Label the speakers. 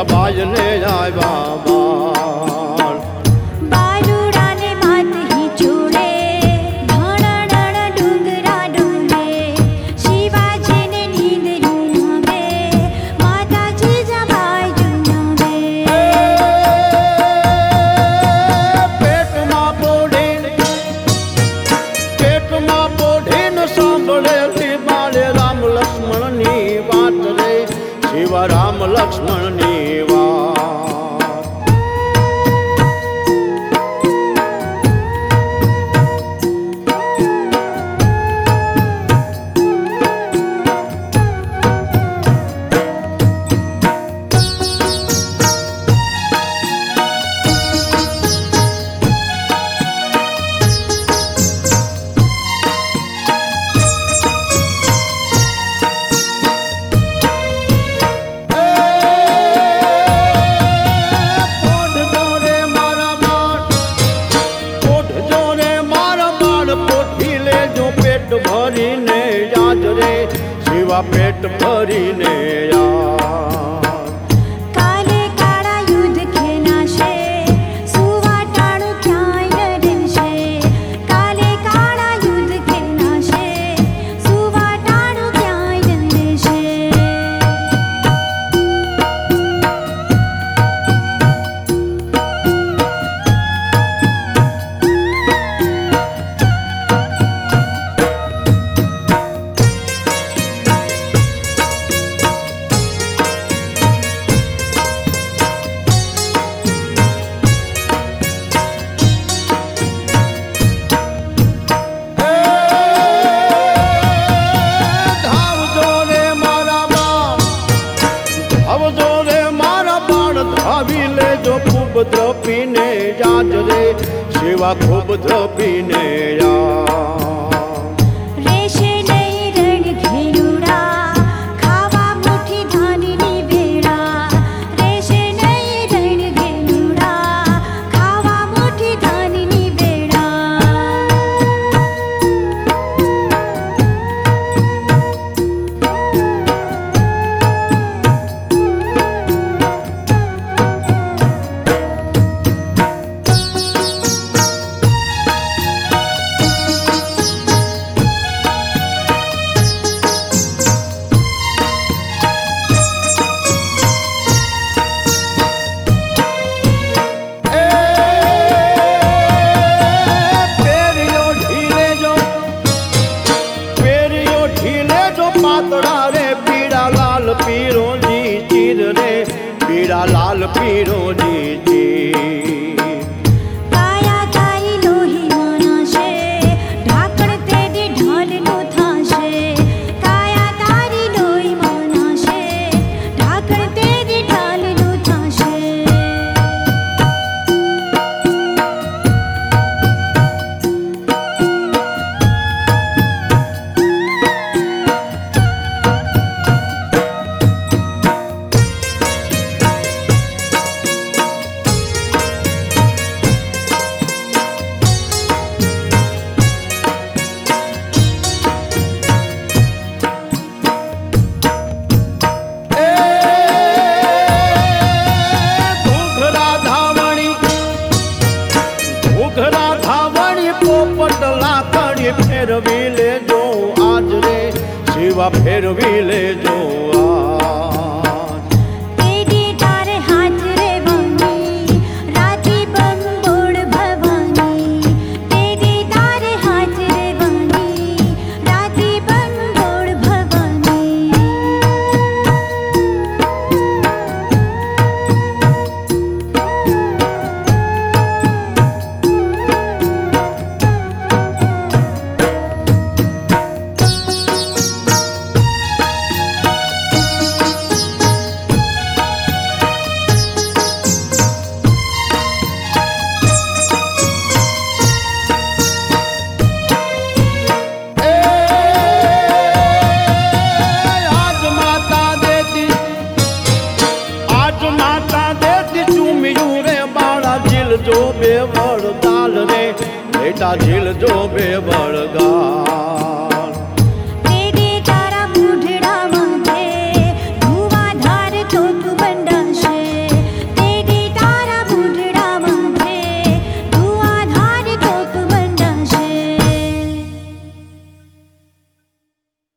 Speaker 1: જીજાબાઈ ને આવ્યા બાળ
Speaker 2: બાલુડાને માથે જોડે ધણણ ડુંગરા ડુંગે શિવાજીને નીંદ આવે માતા જીજાબાઈ જુનાવે
Speaker 1: પેટમાં પોઢીને સાંભળેલી બાળે રામ લક્ષ્મણની વાત રે શિવા રામ લક્ષ્મણની વાત ભરીને યાદ રે શિવા પેટ ભરીને યાદ
Speaker 2: કાલે કાળા યુદ્ધ ખેલાશે સુવાટાળું ક્યાંય ન રહેશે કાલે કાળા યુદ્ધ ખેલાશે સુવાટાળું ક્યાંય ન રહેશે ધાવી લેજો ખૂબ દ્રપીને યાદ રે શિવા ખૂબ દ્રપીને યાદ રેશે નહીં રણ ઘેરુડા ખાવા મુઠ્ઠી ધાનની વેળા રેશે નહીં રણ ઘેરુડા ખાવા મુઠ્ઠી ધાનની વેળા પાતળા રે પીળા લાલ પીરોજી ચીર રે પીળા લાલ પીરોજી ચીર કાયા તારી લોહી માનાશે ઢાકણ તેડી ઢાલનું થાશે કાયા તારી લોહી માનાશે ઢાકણ તેડી ઢાલનું થાશે
Speaker 1: ફેરવી લેજો આજ રે શિવા ફેરવી લેજો આજ
Speaker 2: તેડી તારે હાથ રે વાની રાતી બંબોળ ભવાની તેડી તારે હાથ રે વાની રાતી બંબોળ ભવાની
Speaker 1: જો બે વળગાલ રે બેટા ઝીલ જો બે વળગાલ